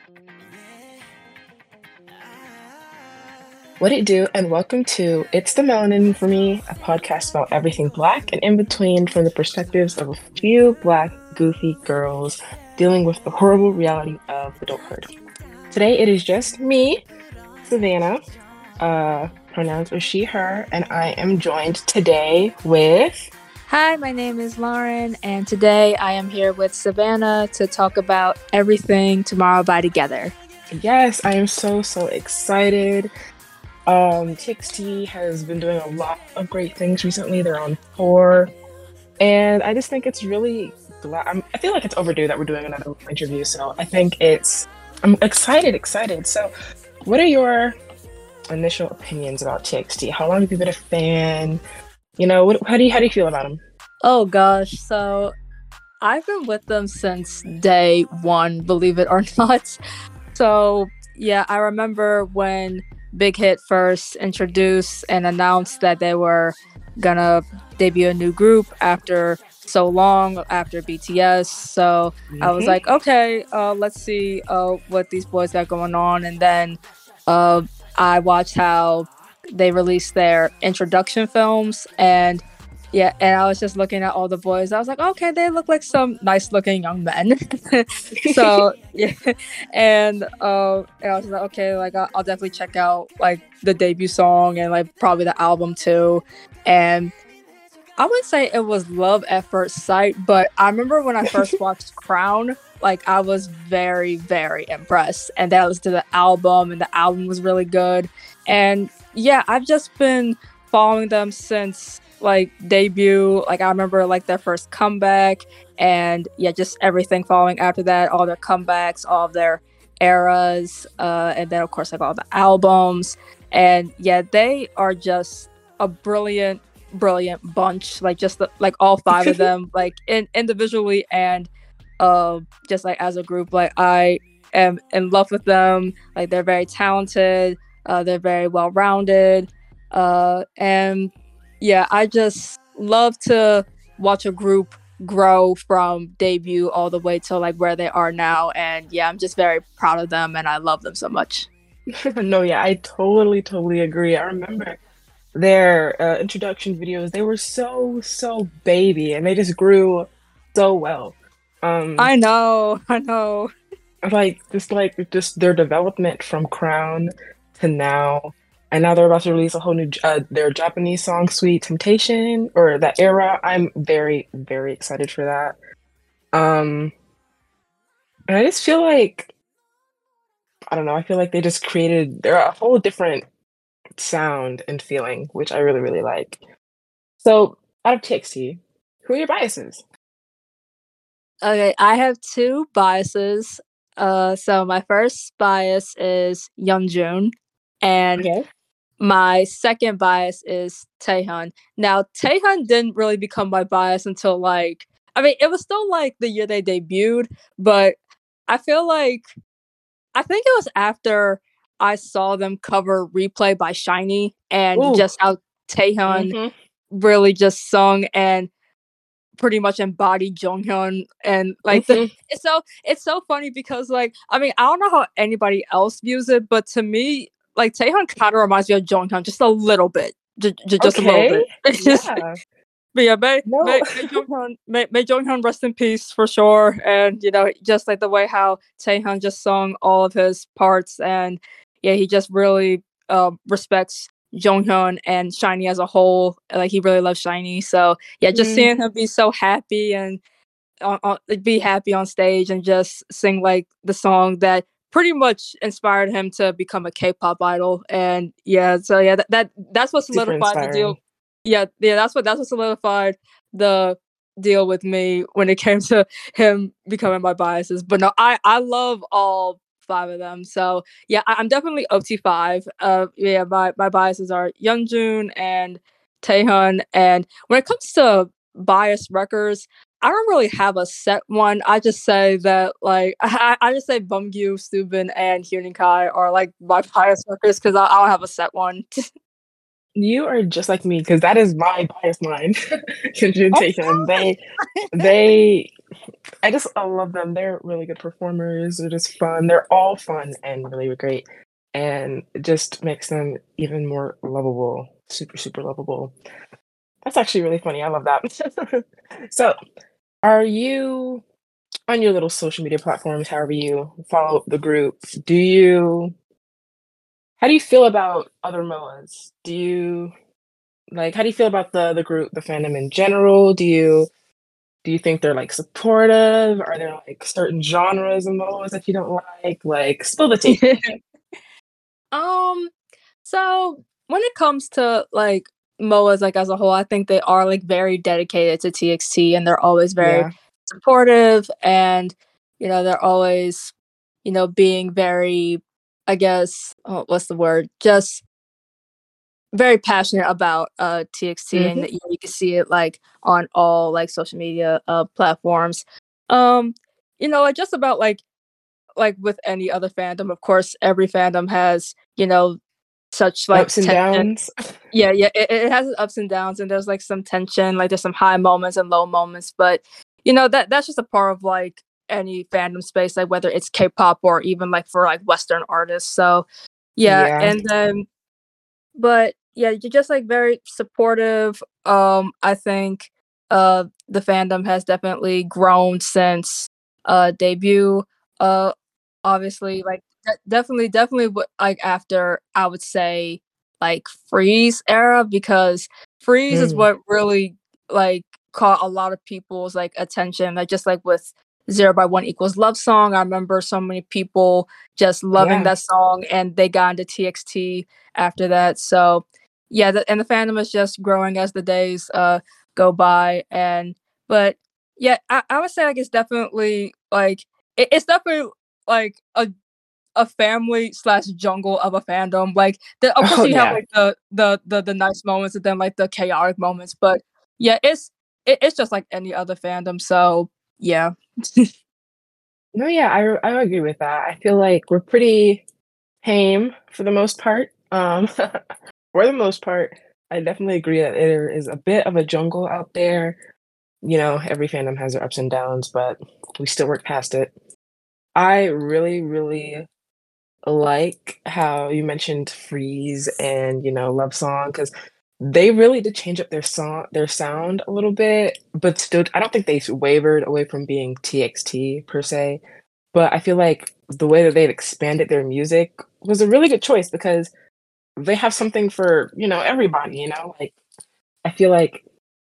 What it do, and welcome to It's the Melanin for Me, a podcast about everything Black and in between from the perspectives of a few Black, goofy girls dealing with the horrible reality of adulthood. Today it is just me, Savannah, pronouns are she, her, and I am joined today with... Hi, my name is Lauren, and today I am here with Savannah to talk about everything Tomorrow by Together. Yes, I am so excited. TXT has been doing a lot of great things recently. They're on tour, and I just think it's really I feel like it's overdue that we're doing another interview. So I'm excited. So, what are your initial opinions about TXT? How long have you been a fan? You know, how do you feel about them? Oh gosh, so I've been with them since day one, believe it or not. So yeah, I remember when Big Hit first introduced and announced that they were gonna debut a new group after so long, after BTS. So I was like, okay, let's see what these boys got going on. And then I watched how they released their introduction films, and I was just looking at all the boys. I was like, okay, they look like some nice looking young men. So yeah, and I was like, okay, like I'll definitely check out like the debut song and like probably the album too. And I wouldn't say it was love at first sight, but I remember when I first watched Crown, like I was very, very impressed. And then I listened to the album, and the album was really good. And yeah, I've just been following them since like debut. Like I remember like their first comeback, and yeah, just everything following after that, all their comebacks, all of their eras, and then of course like all the albums. And yeah, they are just a brilliant bunch, like just like all five of them, like individually and just like as a group. Like I am in love with them. Like they're very talented, they're very well rounded, and yeah, I just love to watch a group grow from debut all the way to like where they are now. And yeah, I'm just very proud of them, and I love them so much. No, yeah, I totally agree. I remember their introduction videos. They were so baby, and they just grew so well. I know. Just their development from Crown to now, and now they're about to release a whole new their Japanese song Sweet Temptation, or that era. I'm very excited for that. And I just feel like, I don't know, I feel like they're a whole different sound and feeling, which I really like. So out of TXT, who are your biases? Okay, I have two biases. So my first bias is Yeonjun, and Okay. my second bias is Taehyun. Now, Taehyun didn't really become my bias until like, I mean, it was still like the year they debuted, but I feel like, I think it was after I saw them cover Replay by Shiny, and Ooh. just how Taehyun hmm really just sung and pretty much embodied Jonghyun. And like hmm it's so funny because like, I mean, I don't know how anybody else views it, but to me, like Taehyun kind of reminds me of Jonghyun just a little bit. Just a little Okay. bit. It's just, Yeah. but yeah, may No. may may Jonghyun may Jonghyun rest in peace for sure. And you know, just like the way how Taehyun just sung all of his parts, and yeah, he just really respects Jonghyun and Shiny as a whole. Like he really loves Shiny. So yeah, just Mm, seeing him be so happy and like, be happy on stage and just sing like the song that pretty much inspired him to become a K-pop idol. And yeah, so yeah, that's what super solidified the inspiring. deal. Yeah, that's what solidified the deal with me when it came to him becoming my biases. But no, I love all five of them. So yeah, I'm definitely OT5. Yeah, my biases are Yeonjun and Taehyun. And when it comes to bias records, I don't really have a set one. I just say that like I just say Bumgyu, Subin, and Hyunin Kai are like my bias records because I don't have a set one. You are just like me because that is my bias line. Kenjun Oh, Taecyeon. They I love them. They're really good performers. They're just fun. They're all fun and really great, and it just makes them even more lovable. Super, super lovable. That's actually really funny. I love that. So, are you on your little social media platforms, however you follow the group, do you how do you feel about other MOAs? How do you feel about the group, the fandom in general? Do you think they're, like, supportive? Are there, like, certain genres of MOAs that you don't like? Like, spill the tea. Um, so when it comes to like MOAs like as a whole, I think they are like very dedicated to TXT and they're always very Yeah. supportive and they're always being very I guess what's the word? Just very passionate about TXT and Mhm. that you can see it like on all like social media platforms. Um like just about like with any other fandom, of course every fandom has such like Ups and tension. downs. Yeah, it has its ups and downs, and there's like some tension, like there's some high moments and low moments, but that's just a part of like any fandom space, like whether it's K-pop or even like for like Western artists. So yeah, Yeah. and then but yeah, you're just like very supportive. I think the fandom has definitely grown since debut. Uh obviously like definitely like after I would say like Freeze era because Freeze is Mm. what really like caught a lot of people's like attention. Like just like with Zero by One Equals Love Song. I remember so many people just loving Yeah. that song and they got into TXT after that. So yeah, and the fandom is just growing as the days go by. And but yeah, I would say like it's definitely like it's definitely like a family slash jungle of a fandom. Like of course Oh, you have yeah. like the nice moments and then like the chaotic moments. But yeah, it's just like any other fandom. So yeah. No, yeah, I agree with that. I feel like we're pretty tame for the most part. For the most part, I definitely agree that there is a bit of a jungle out there. You know, every fandom has their ups and downs, but we still work past it. I really, really like how you mentioned Freeze and, Love Song because they really did change up their sound a little bit, but still I don't think they wavered away from being TXT per se. But I feel like the way that they've expanded their music was a really good choice because they have something for, everybody, Like, I feel like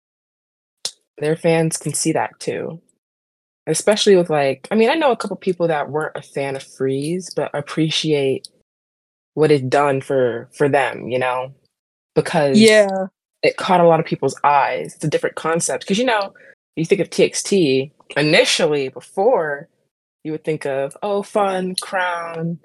their fans can see that too. Especially with, like I mean, I know a couple people that weren't a fan of Freeze, but appreciate what it's done for them, because Yeah. it caught a lot of people's eyes. It's a different concept because, you think of TXT, initially, before you would think of, "Oh, fun, Crown,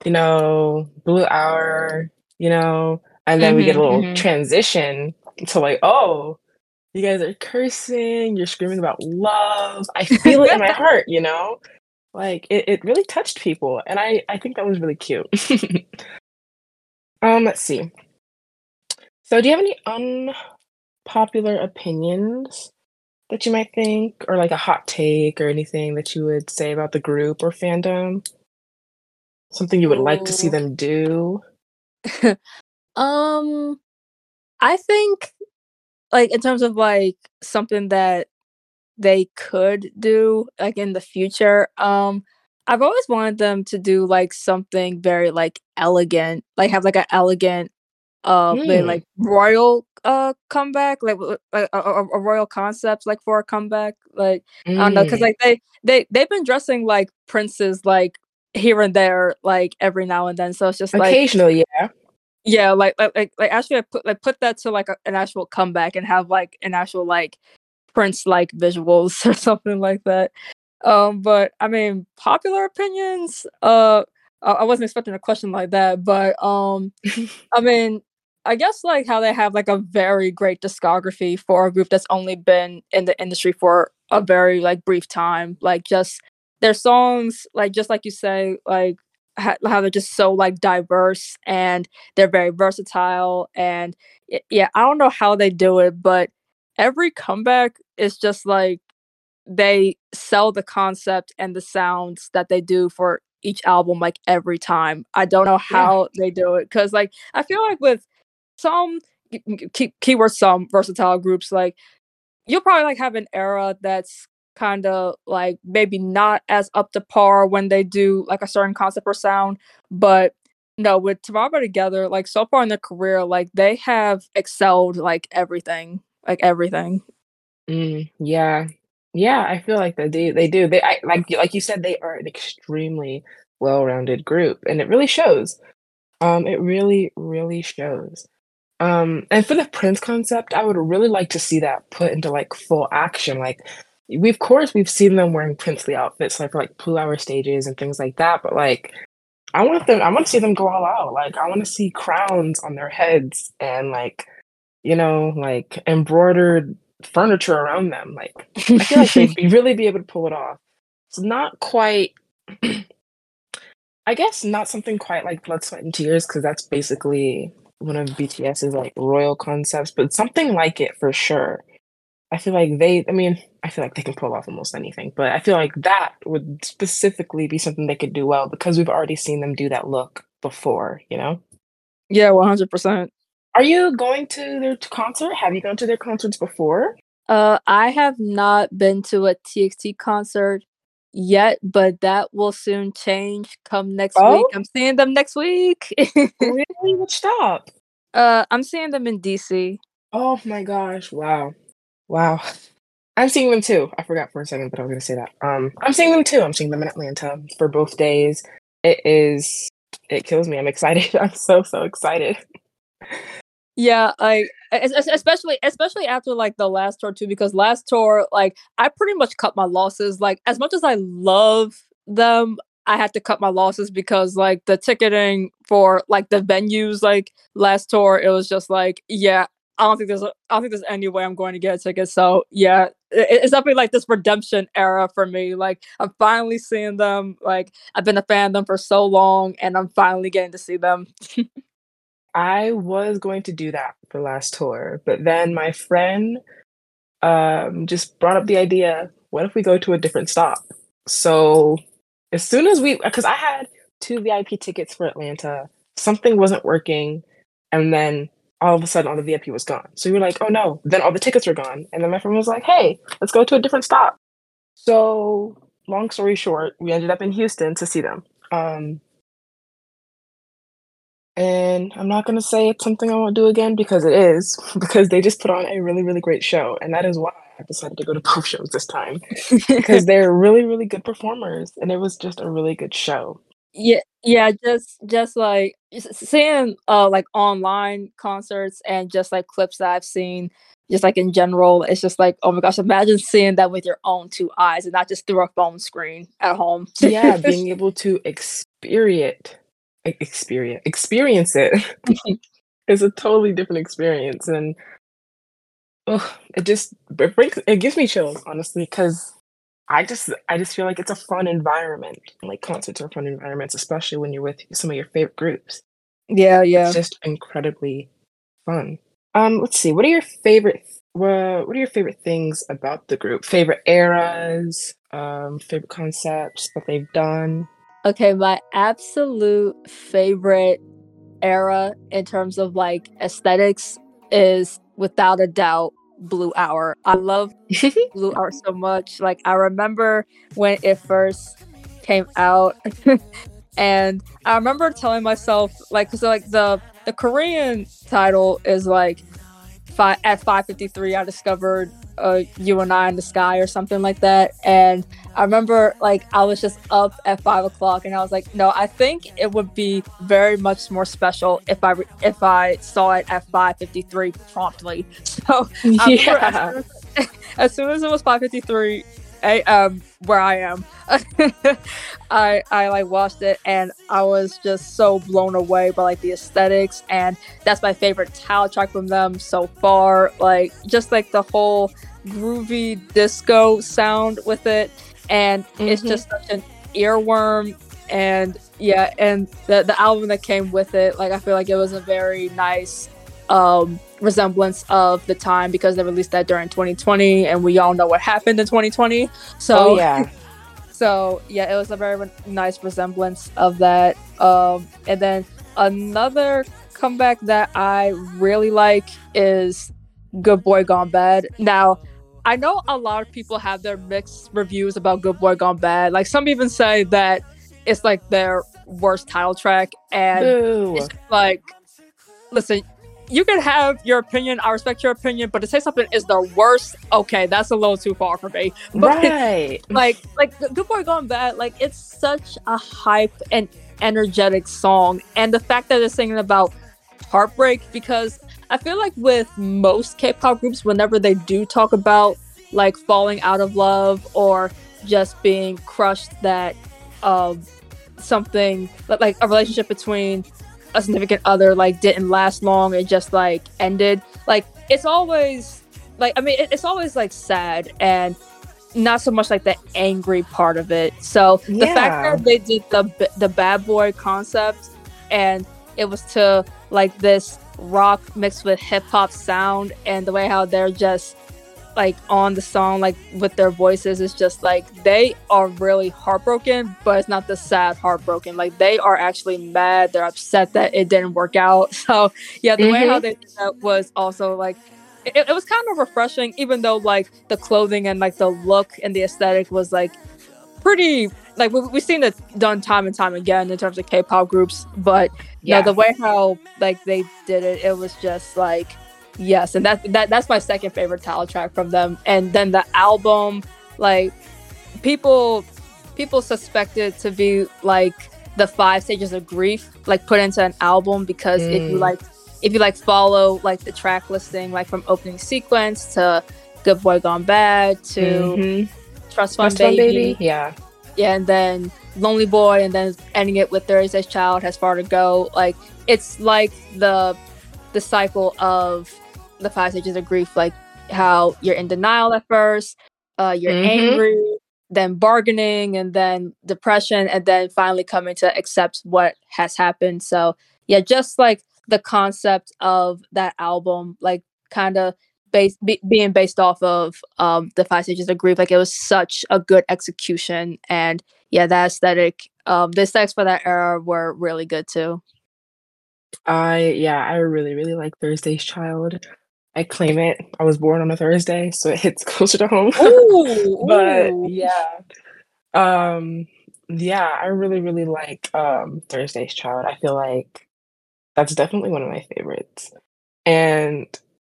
Blue Hour," and then we get a little Mhm. transition to like, "Oh, you guys are cursing, you're screaming about love." I feel it in my heart, Like, it really touched people, and I think that was really cute. Let's see. So do you have any unpopular opinions that you might think, or like a hot take or anything that you would say about the group or fandom? Something you would like to see Ooh. them do? um I think like in terms of like something that they could do like in the future. I've always wanted them to do like something very like elegant, like have like an elegant very Hmm. like royal comeback, like like a royal concept like for a comeback. Like I don't know, cuz Mm. like they've been dressing like princes like here and there like every now and then. So it's just like Occasionally, yeah. yeah, like actually I put that to like an actual comeback and have like an actual like Prince-like visuals or something like that. But I mean, popular opinions. I wasn't expecting a question like that, but I mean, I guess like how they have like a very great discography for a group that's only been in the industry for a very like brief time. Like just their songs, like just like you say, like how they're just so like diverse and they're very versatile and yeah, I don't know how they do it, but every comeback is just like they sell the concept and the sounds that they do for each album like every time. I don't know Yeah. how they do it because like I feel like with some keyword some versatile groups like you'll probably like have an era that's kind of like maybe not as up to par when they do like a certain concept or sound, but no, with Tomorrow By Together, like so far in their career, like they have excelled like everything. Yeah. Yeah, I feel like they do. Like you said, they are an extremely well-rounded group, and it really shows. It really, really shows. And for the Prince concept, I would really like to see that put into, like, full action, like, of course, we've seen them wearing princely outfits, like, for, like, Blue Hour stages and things like that, but, like, I wanna see them go all out, like, I wanna see crowns on their heads and, like, like, embroidered furniture around them, like, I feel like they'd really be able to pull it off. It's not quite I guess not something quite like Blood, Sweat, and Tears, because that's basically one of BTS's, like, royal concepts, but something like it for sure. I feel like they can pull off almost anything, but I feel like that would specifically be something they could do well because we've already seen them do that look before, you know? Yeah, 100%. Are you going to their concert? Have you gone to their concerts before? I have not been to a TXT concert yet, but that will soon change come next week. Oh, I'm seeing them next week. really? Which stop? I'm seeing them in DC. Oh my gosh, wow. Wow. I'm seeing them too. I forgot for a second, but I was gonna say that. I'm seeing them too. I'm seeing them in Atlanta for both days. It kills me. I'm excited. I'm so, so excited. Yeah, like especially after like the last tour too, because last tour, like I pretty much cut my losses. Like as much as I love them, I had to cut my losses because like the ticketing for like the venues like last tour, it was just like, yeah, I don't think there's any way I'm going to get a ticket. So yeah, it's definitely like this redemption era for me. Like I'm finally seeing them. Like I've been a fan of them for so long, and I'm finally getting to see them. I was going to do that for last tour, but then my friend just brought up the idea, what if we go to a different stop? So as soon as because I had two VIP tickets for Atlanta, something wasn't working, and then all of a sudden all the VIP was gone. So we were like, oh no, then all the tickets were gone. And then my friend was like, hey, let's go to a different stop. So long story short, we ended up in Houston to see them. And I'm not gonna say it's something I won't do again because it is, because they just put on a really, really great show, and that is why I decided to go to both shows this time, because they're really, really good performers, and it was just a really good show. Yeah, yeah, just like seeing like online concerts and just like clips that I've seen, just like in general, it's just like, oh my gosh, imagine seeing that with your own two eyes and not just through a phone screen at home. Yeah, being able to experience it is a totally different experience, and ugh, it gives me chills, honestly, because I just feel like it's a fun environment. Like concerts are fun environments, especially when you're with some of your favorite groups. Yeah, It's yeah. just incredibly fun. Let's see. What are your favorite things about the group? Favorite eras, favorite concepts that they've done? Okay, my absolute favorite era in terms of like aesthetics is without a doubt Blue Hour. I love Blue Hour so much. Like I remember when it first came out and I remember telling myself like cuz like the Korean title is like at 5:53 I discovered you and I in the sky or something like that, and I remember like I was just up at 5 o'clock and I was like, no, I think it would be very much more special if I saw it at 5:53 promptly. So I remember Yeah. as soon as it was 5:53 a.m. where I am, I like watched it and I was just so blown away by like the aesthetics, and that's my favorite title track from them so far. Like just like the whole groovy disco sound with it, and it's Mhm. just such an earworm. And yeah, and the album that came with it, like I feel like it was a very nice resemblance of the time because they released that during 2020, and we all know what happened in 2020. Oh So yeah. so yeah, it was a very nice resemblance of that. And then another comeback that I really like is Good Boy Gone Bad. Now, I know a lot of people have their mixed reviews about Good Boy Gone Bad. Like some even say that it's like their worst title track, and Boo. it's like, listen, you can have your opinion. I respect your opinion, but to say something is the worst, okay, that's a little too far for me. But Right. like Good Boy Gone Bad, like it's such a hype and energetic song, and the fact that it's singing about heartbreak, because I feel like with most K-pop groups, whenever they do talk about like falling out of love or just being crushed, that um something like a relationship between a significant other like didn't last long, it just like ended, like it's always like, I mean, it's always like sad and not so much like the angry part of it. So the fact Yeah. that they did the bad boy concept, and it was to like this rock mixed with hip hop sound, and the way how they're just like on the song like with their voices is just like they are really heartbroken, but it's not the sad heartbroken, like they are actually mad, they're upset that it didn't work out. So yeah, the way how Mhm. they did that was also like it was kind of refreshing, even though like the clothing and like the look and the aesthetic was like pretty, like we've seen it done time and time again in terms of K-pop groups, but no, Yeah. the way how like they did it, it was just like yes, and that's my second favorite title track from them. And then the album, like people people suspect it to be like the five stages of grief, like put into an album, because Mm. if you like follow like the track listing, like from opening sequence to Good Boy Gone Bad to Mhm. Trust Fund Trust fund baby. Baby, Yeah. yeah, and then Lonely Boy, and then ending it with Thursday's Child Has Far to Go. Like it's like the cycle of the five stages of grief, like how you're in denial at first, you're Mhm. angry, then bargaining, and then depression, and then finally coming to accept what has happened. So yeah, just like the concept of that album, like kind of being based off of the five stages of grief, like it was such a good execution. And yeah, the aesthetic, the aesthetics for that era were really good too. I really, really like Thursday's Child. I claim it. I was born on a Thursday, so it hits closer to home. Ooh, But ooh. um, yeah, I really, really like, Thursday's Child. I feel like that's definitely one of my favorites. And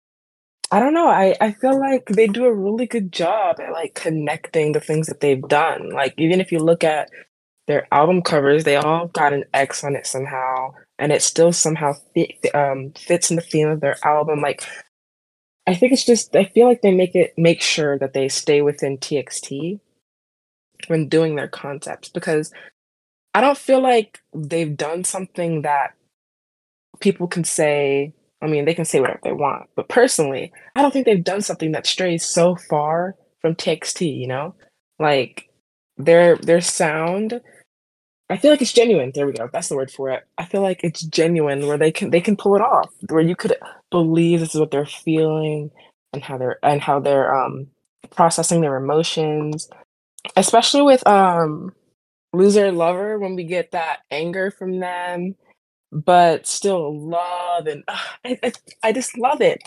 I don't know, I feel like they do a really good job at, like, connecting the things that they've done. Like, even if you look at their album covers, they all got an X on it somehow, and it still somehow fits in the theme of their album. Like, I think it's just I feel like they make sure that they stay within TXT when doing their concepts, because I don't feel like they've done something that people can say. I mean, they can say whatever they want, but personally, I don't think they've done something that strays so far from TXT, you know? Like, their sound, I feel like it's genuine. There we go. That's the word for it. I feel like it's genuine where they can pull it off, where you could believe this is what they're feeling and how they're processing their emotions. Especially with Loser Lover, when we get that anger from them, but still love, and I just love it.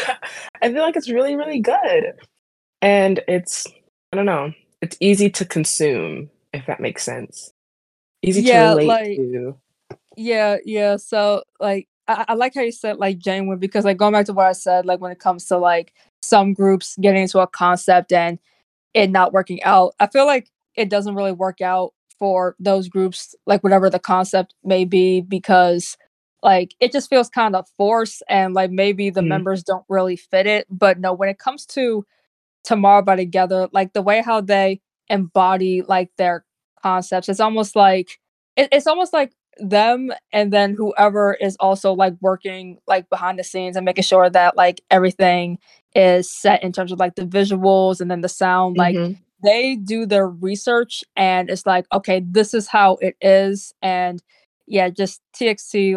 I feel like it's really, really good. And it's, I don't know, it's easy to consume, if that makes sense. Easy to Yeah, relate like to. yeah, yeah. So like I like how you said like genuine, because like going back to what I said, like when it comes to like some groups getting into a concept and it not working out, I feel like it doesn't really work out for those groups, like whatever the concept may be, because like it just feels kind of forced, and like maybe the Mhm, members don't really fit it. But no, when it comes to Tomorrow by Together, like the way how they embody like their concepts, it's almost like it's almost like them, and then whoever is also like working like behind the scenes and making sure that like everything is set in terms of like the visuals and then the sound, like mhm. they do their research, and it's like, okay, this is how it is. And yeah, just TXT,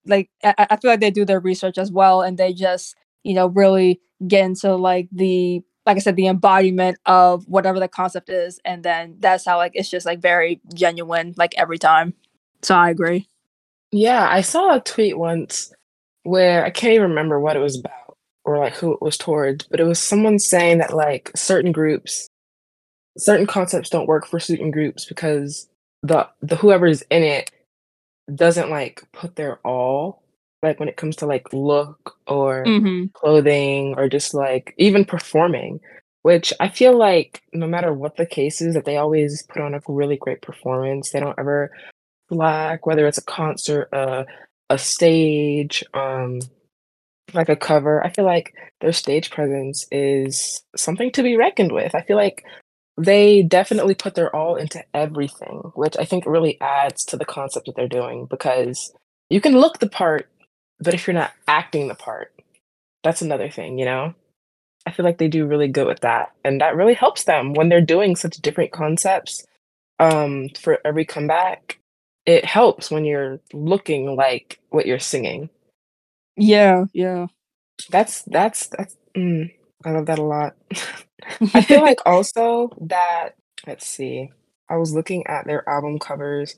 I feel like they do their research as well, and they just really get into like I said, the embodiment of whatever the concept is, and then that's how like it's just like very genuine like every time. So I agree. Yeah, I saw a tweet once where I can't even remember what it was about or like who it was towards, but it was someone saying that like certain concepts don't work for certain groups because the whoever's in it doesn't like put their all, like when it comes to like look or Mhm. clothing or just like even performing, which I feel like no matter what the case is, that they always put on a really great performance. They don't ever lack, whether it's a concert, a stage, like a cover. I feel like their stage presence is something to be reckoned with. I feel like they definitely put their all into everything, which I think really adds to the concept that they're doing because you can look the part, but if you're not acting the part, that's another thing, you know? I feel like they do really good with that, and that really helps them when they're doing such different concepts, for every comeback. It helps when you're looking like what you're singing. Yeah, yeah. That's I love that a lot. I feel like also that let's see, I was looking at their album covers,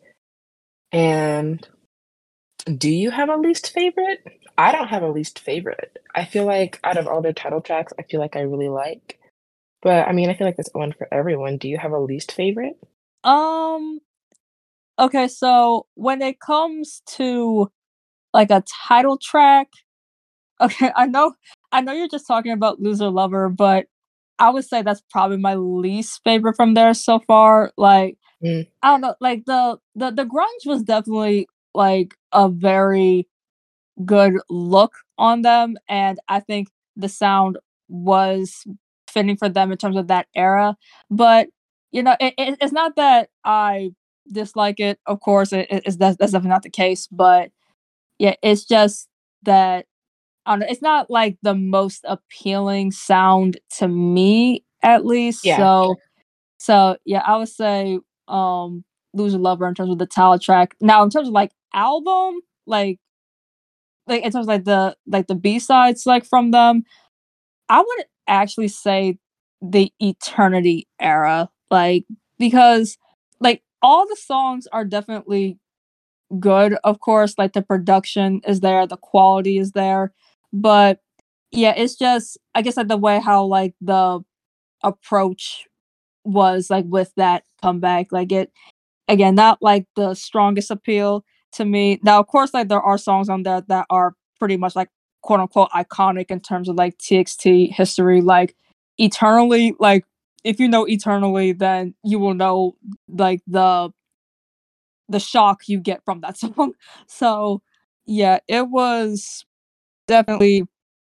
and do you have a least favorite? I don't have a least favorite. I feel like out of all their title tracks, I feel like I really like, but I mean, I feel like that's one for everyone. Do you have a least favorite? um okay, so when it comes to like a title track, okay, I know you're just talking about Loser Lover, but I would say that's probably my least favorite from there so far. Like, Mm, I don't know, like the grunge was definitely like a very good look on them, and I think the sound was fitting for them in terms of that era. But it's not that I dislike it. Of course, that's definitely not the case. But yeah, it's just that I don't know, it's not like the most appealing sound to me, at least. yeah. So yeah, I would say Lose Your Lover in terms of the title track. Now in terms of like album, like in terms of like the B-sides like from them, I would actually say the Eternity era. Like because like all the songs are definitely good, of course, like the production is there, the quality is there. But yeah, it's just I guess like the way how like the approach was like with that comeback, like it again, not like the strongest appeal to me. Now, of course, like there are songs on there that are pretty much like quote unquote iconic in terms of like TXT history, like Eternally. Like if you know Eternally, then you will know like the shock you get from that song. So yeah, it was definitely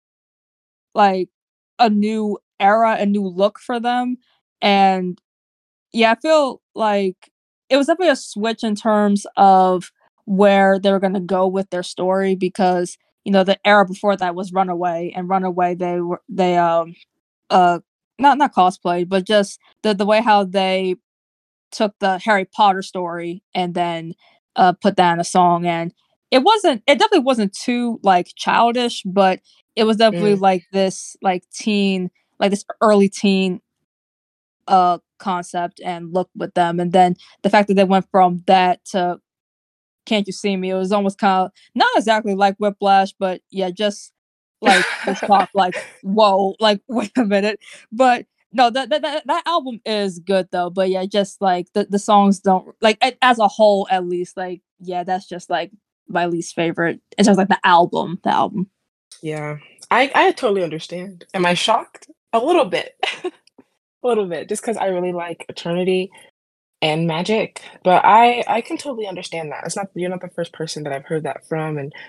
like a new era, a new look for them. And yeah, I feel like it was definitely a switch in terms of where they were gonna go with their story because, the era before that was Runaway, and Runaway they uh not cosplayed, but just the way how they took the Harry Potter story and then put that in a song, and it definitely wasn't too like childish, but it was definitely Mm. like this like teen, like this early teen concept and look with them. And then the fact that they went from that to Can't You See Me, it was almost kind of not exactly like Whiplash, but yeah, just like the shock, like, whoa, like, wait a minute. But no, that album is good though. But yeah, just like the songs don't like as a whole, at least, like, yeah, that's just like my least favorite. It's just like the album. The album. Yeah. I totally understand. Am I shocked? A little bit. A little bit, just because I really like Eternity and Magic, but I can totally understand that. It's not you're not the first person that I've heard that from, and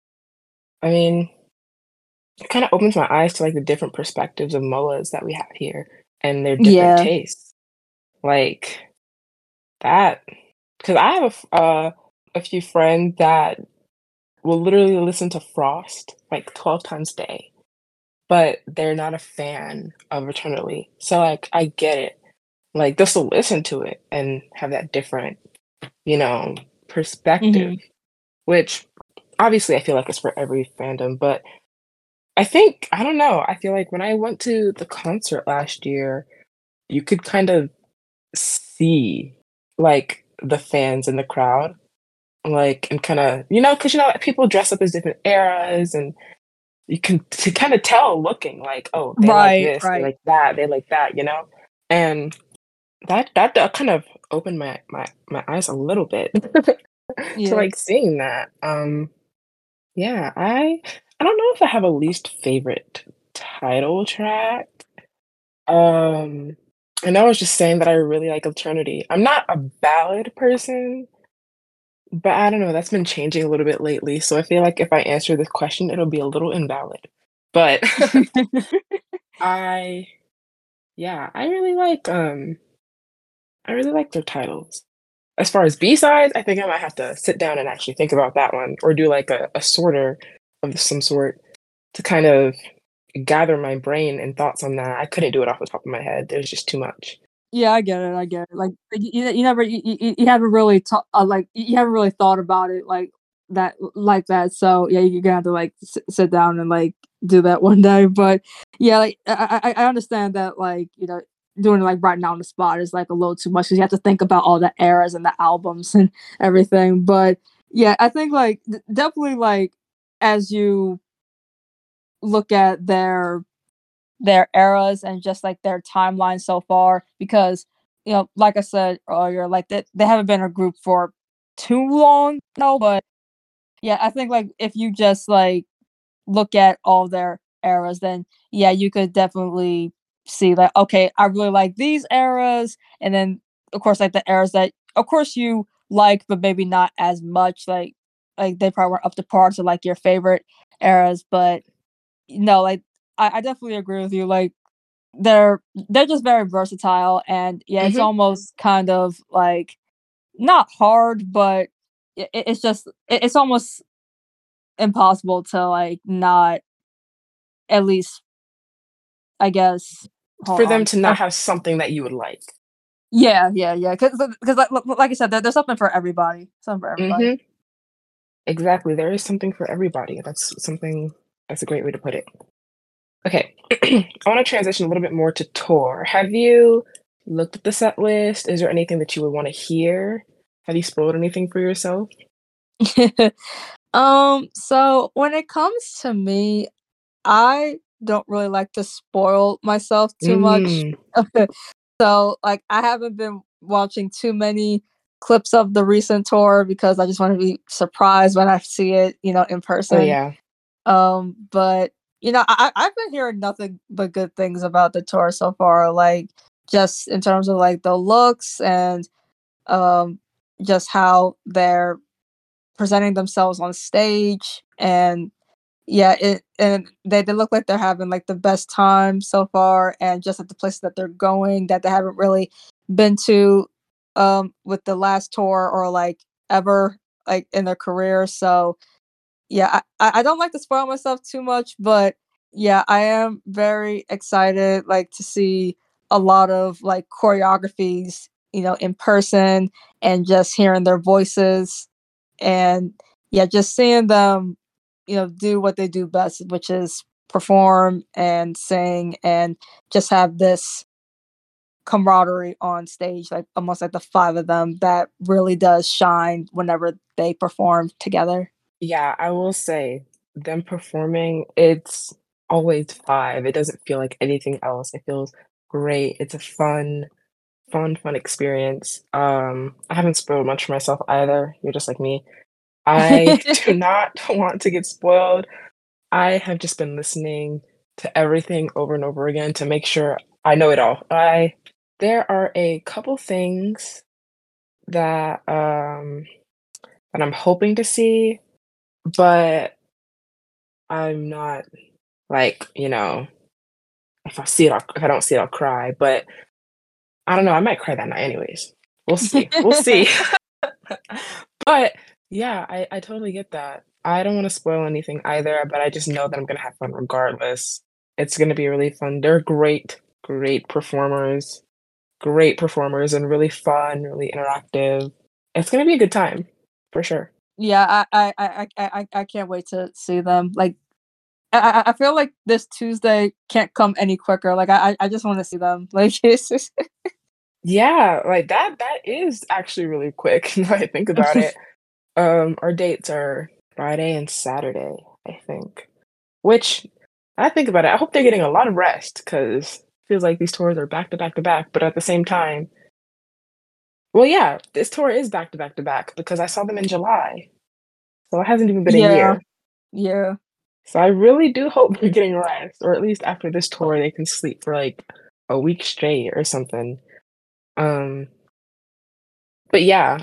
I mean, it kinda opens my eyes to, like, the different perspectives of MOAs that we have here and their different Yeah. tastes. Like, that, because I have a few friends that will literally listen to Frost, like, 12 times a day, but they're not a fan of Eternally. So, like, I get it. Like, they'll still listen to it and have that different, you know, perspective, Hmm. which obviously I feel like it's for every fandom, but I think I don't know, I feel like when I went to the concert last year, you could kind of see, like, the fans in the crowd, like, and kinda because people dress up as different eras, and you can kinda tell looking like, "Oh, they like Right, this, they right. like that, they like that," you know? And that kind of opened my eyes a little bit to, Yeah. like, seeing that, yeah, I don't know if I have a least favorite title track. Um, I know I was just saying that I really like Eternity. I'm not a ballad person, but I don't know, that's been changing a little bit lately, so I feel like if I answer this question, it'll be a little invalid. But I yeah, I really like their titles. As far as B-sides, I think I might have to sit down and actually think about that one or do like a sorter of some sort to kind of gather my brain and thoughts on that. I couldn't do it off the top of my head. There's just too much. Yeah, I get it, I get it. Like, you never you haven't really like, you haven't really thought about it like that, so, yeah, you're gonna have to, like, sit down and, like, do that one day, but, yeah, like, I understand that, like, doing it, like, right now on the spot is, like, a little too much because you have to think about all the eras and the albums and everything, but, yeah, I think, like, definitely, like, as you look at their eras and just like their timeline so far because like I said earlier, like they haven't been a group for too long no, but yeah, I think like if you just like look at all their eras, then yeah, you could definitely see like, okay, I really like these eras, and then of course like the eras that of course you like but maybe not as much, like they probably weren't up to par to like your favorite eras, but no, like I definitely agree with you. Like they're just very versatile, and yeah, it's Mhm. almost kind of like not hard, but it's just it's almost impossible to like not at least I guess hold For them on. to not have something that you would like. Yeah, yeah, yeah. Because like I said, there's something for everybody. Something for everybody. Mhm. Exactly, there is something for everybody. That's a great way to put it. Okay. I wanna transition a little bit more to tour. Have you looked at the set list? Is there anything that you would wanna hear? Have you spoiled anything for yourself? So when it comes to me, I don't really like to spoil myself too much. Mm. So, like, I haven't been watching too many clips of the recent tour because I just wanna be surprised when I see it, in Oh, person. yeah. But, I've been hearing nothing but good things about the tour so far, like, just in terms of, like, the looks and, um, just how they're presenting themselves on stage, and yeah, and they look like they're having, like, the best time so far, and just at the places that they're going that they haven't really been to, with the last tour or, like, ever, like, in their career, so, yeah, I don't like to spoil myself too much, but, yeah, I am very excited, like, to see a lot of, like, choreographies, in person and just hearing their voices, and, yeah, just seeing them do what they do best, which is perform and sing and just have this camaraderie on stage, like almost like the five of them that really does shine whenever they perform together. Yeah, I will say, them performing, it's always 5. It doesn't feel like anything else. It feels great. It's a fun experience. I haven't spoiled much for myself either. You're just like me. I do not want to get spoiled. I have just been listening to everything over and over again to make sure I know it all. I There are a couple things that, that I'm hoping to see, but I'm not like, if I don't see it, I'll cry, but I don't know, I might cry that night anyways. We'll see. But, yeah, I totally get that. I don't wanna spoil anything either, but I just know that I'm gonna have fun regardless. It's gonna be really fun. They're great performers and really fun, really interactive. It's gonna be a good time, for sure. Yeah, I can't wait to see them. Like, I feel like this Tuesday can't come any quicker. Like, I just want to see them. Like, it's just Yeah, like that is actually really quick now I think about it. Our dates are Friday and Saturday, I think. Which I think about it, I hope they're getting a lot of rest because feels like these tours are back to back to back, but at the same time, well, yeah, this tour is back to back to back because I saw them in July, so it hasn't even been a yeah, year. yeah. So I really do hope they're getting rest, or at least after this tour, they can sleep for like a week straight or something. Um, but yeah,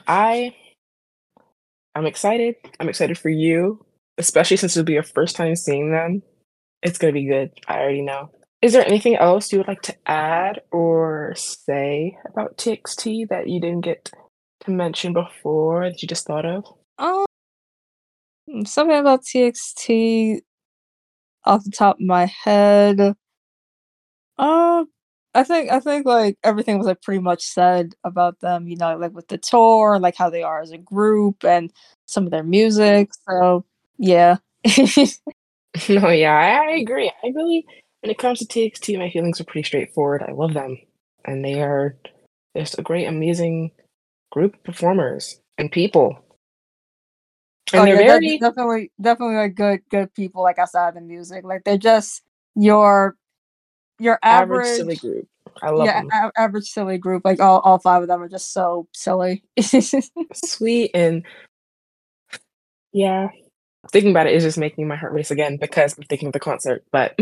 I'm excited. I'm excited for you, especially since it'll be your first time seeing them. It's gonna be good. I already know. Is there anything else you would like to add or say about TXT that you didn't get to mention before that you just thought of? Um, Something about TXT off the top of my head. Uh, I think like everything was like pretty much said about them. You know, like with the tour, like how they are as a group, and some of their music. So yeah. No, yeah, I agree. I really, when it comes to TXT, my feelings are pretty straightforward. I love them, and they are just a great, amazing group of performers and people. Oh And they're yeah, very definitely like good people like outside of the music. Like they're just your your average, silly average group. I love yeah, them. average silly group. Like all five of them are just so silly. Sweet and yeah, thinking about it is just making my heart race again because I'm thinking of the concert. But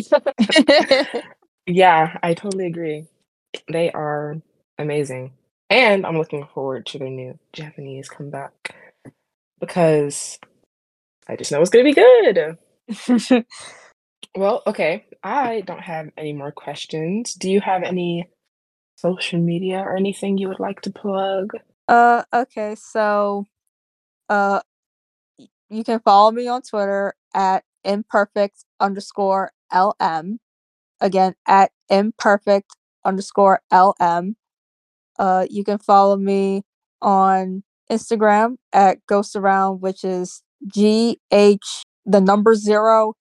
yeah, I totally agree. They are amazing. And I'm looking forward to their new Japanese comeback because I just know it's gonna be good. Well, okay. I don't have any more questions. Do you have any social media or anything you would like to plug? Okay, so uh you can follow me on Twitter at imperfect_LM. Again, at imperfect_LM. You can follow me on Instagram at Ghost Around, which is GH the number zero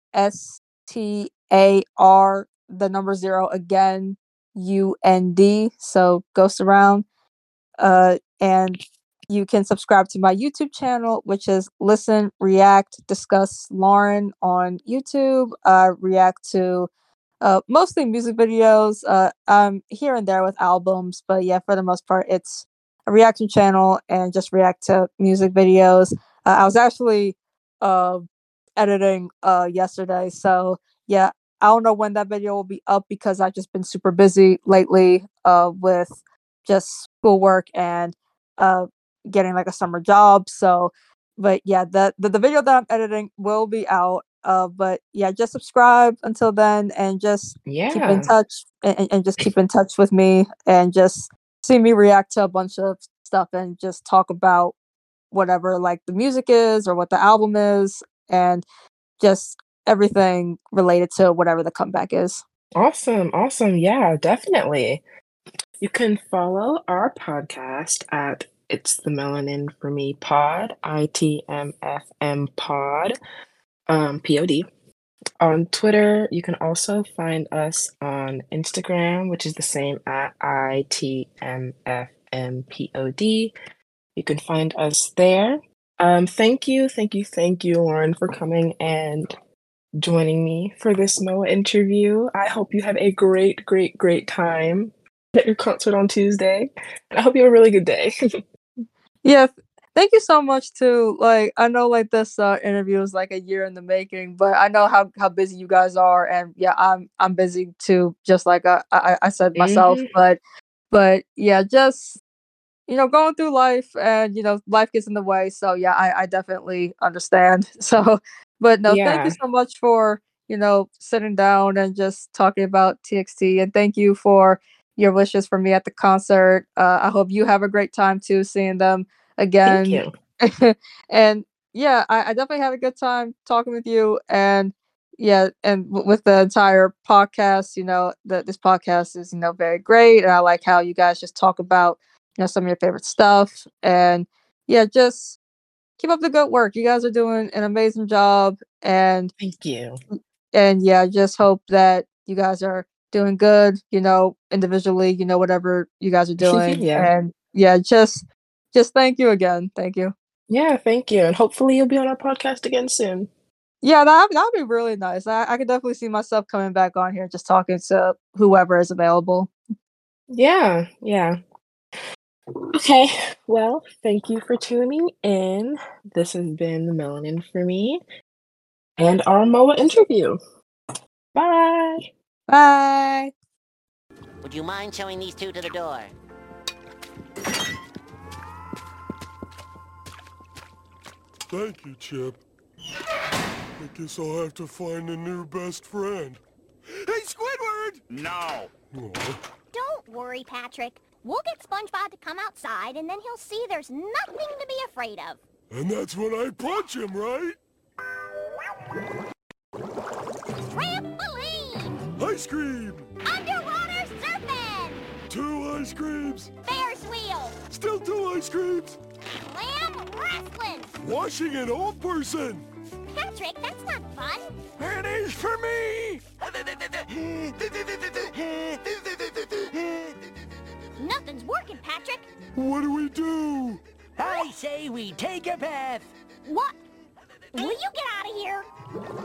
STAR the number zero again UND. So Ghost Around. And you can subscribe to my YouTube channel, which is Listen, React, Discuss Lauren on YouTube. React to mostly music videos. Here and there with albums, but yeah, for the most part, it's a reaction channel and just react to music videos. I was actually uh, editing yesterday, so yeah, I don't know when that video will be up because I've just been super busy lately with just schoolwork and uh, getting like a summer job. So, but yeah, the video that I'm editing will be out. But yeah, just subscribe until then, and just keep in Yeah. touch, and just keep in touch with me, and just see me react to a bunch of stuff, and just talk about whatever like the music is or what the album is, and just everything related to whatever the comeback is. Awesome. Awesome. Yeah, definitely. You can follow our podcast at It's the Melanin for Me Pod, ITMFM Pod, POD. On Twitter, you can also find us on Instagram, which is the same at ITMFMPOD. You can find us there. Thank you, Lauren, for coming and joining me for this MOA interview. I hope you have a great, great, great time at your concert on Tuesday. And I hope you have a really good day. Yeah, thank you so much too. Like I know like this interview is like a year in the making, but I know how busy you guys are, and yeah, I'm busy too, just like I said myself. Hmm. But yeah, just going through life, and life gets in the way. So yeah, I definitely understand. So, but no, thank you Yeah, so much for sitting down and just talking about TXT, and thank you for your wishes for me at the concert. I hope you have a great time too, seeing them thank again. you. And yeah, I definitely had a good time talking with you, and yeah, and with the entire podcast. That this podcast is very great, and I like how you guys just talk about some of your favorite stuff, and yeah, just keep up the good work. You guys are doing an amazing job, and Thank you. yeah, just hope that you guys are doing good, individually, whatever you guys are doing. Yeah. And yeah, just thank you again. Thank you. Yeah, thank you, and hopefully you'll be on our podcast again soon. Yeah, that'd be really nice. I could definitely see myself coming back on here just talking to whoever is available. Yeah, yeah. Okay, well, thank you for tuning in. This has been the Melanin for me and our MOA interview. Bye. Bye. Would you mind showing these two to the door? Thank you, Chip. I guess I'll have to find a new best friend. Hey, Squidward! No. Aw. Don't worry, Patrick. We'll get SpongeBob to come outside, and then he'll see there's nothing to be afraid of. And that's when I punch him, right? Trampoline! Ice cream! Underwater surfing! 2 ice creams! Ferris wheel! Still 2 ice creams! Clam wrestling! Washing an old person! Patrick, that's not fun. It is for me! Nothing's working, Patrick. What do we do? I say we take a bath. What? Will you get out of here?